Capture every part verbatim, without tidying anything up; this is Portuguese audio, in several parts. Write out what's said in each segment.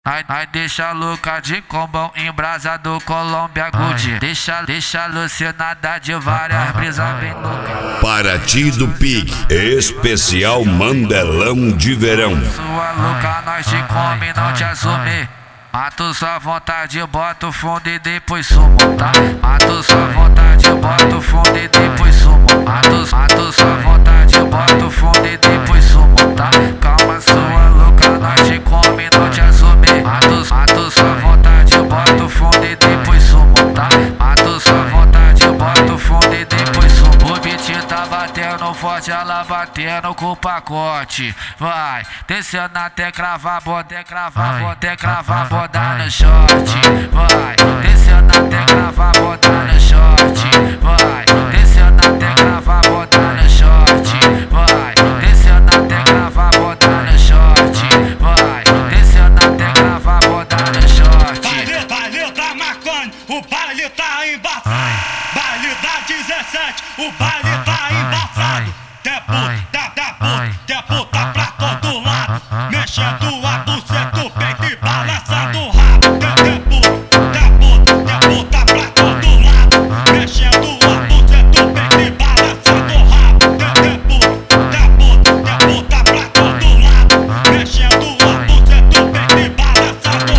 Ai, ai, deixa louca de combão embrasado Colômbia Good. Deixa, deixa alucinada de várias brisas bem loucas. Paraty do Pig, especial Mandelão de verão. Sua louca, nós te come, não te assume. Mato sua vontade, bota o fundo e depois sumo, tá? Mato sua vontade, bota o fundo e depois sumo. Mato, mato sua vontade, bota o fundo e depois sumo, tá? Calma, sua louca, nós te come, não te assume. Mato, mato sua vontade, bota o fundo e depois sumo, tá? Mato sua vontade, bota o fundo e depois sumo. O beat tá batendo forte, ela batendo com o pacote. Vai, descendo até cravar, bota cravar, bota cravar, bota no short. Vai, descendo até cravar, bota no short. Vai, descendo até cravar, bota no short. Vai, descendo até cravar, bota no short. Vai, descendo até cravar, bota no short. Baile, baile da maconha, o baile tá embaçado. Baile da dezessete, o baile tá embaçado. Tempo, da, da, puta, tempo tá pra todo lado. Mexendo a buceta, o peito e balançando o rabo. Tempo, tempo, tempo tá pra todo lado. Mexendo a buceta, o peito e balançando o rabo. Tempo, tempo, tempo tá pra todo lado. Mexendo a buceta, o peito e balançando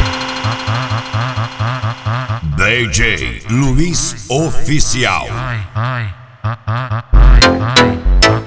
o rabo. D J Luiz Oficial. Ai, ai, ai, ai, ai.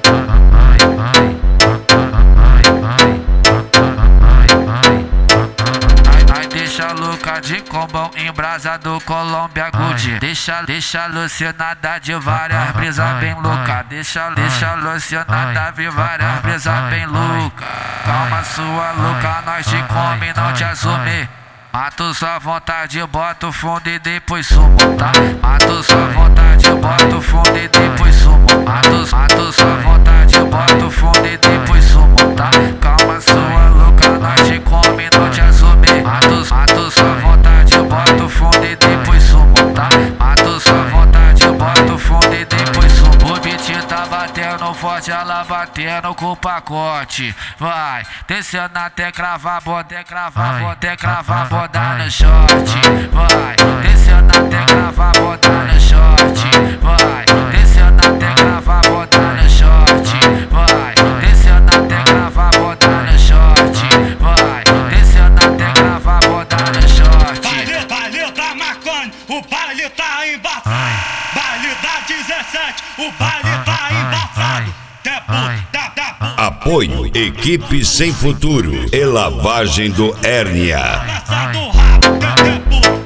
Deixa louca de combão embrasado Colômbia Good. Deixa, deixa alucinada de várias brisas bem louca. Deixa, deixa alucinada de várias brisas bem louca. Calma, sua louca, nós te come, não te assume. Mato sua vontade, bota o fundo e depois sumo, tá? Mato sua vontade, bota o fundo e depois sumo. Mato, mato sua vontade, bota o fundo e depois sumo, tá? Calma, sua louca, nós te come, não te assume. Mato, mato sua vontade, bota o fundo e depois sumo, tá? Mato sua vontade, bota o fundo e depois sumo. O beat tá batendo forte, ela batendo com o pacote. Vai, descendo até cravar, bota cravar, bota cravar, bota no short. Vai, descendo até cravar, bota no short. Vai, descendo até cravar, bota no short. Vai, descendo até cravar, bota no short. Vai, descendo até cravar, bota no short. Baile, baile da maconha, o baile tá embaçado. Baile da dezessete, o baile tá embaçado. Tempo, da, da, puta. Apoio Equipe Sem Futuro e Lavagem do Hérnia. Balançando o rabo. Tempo,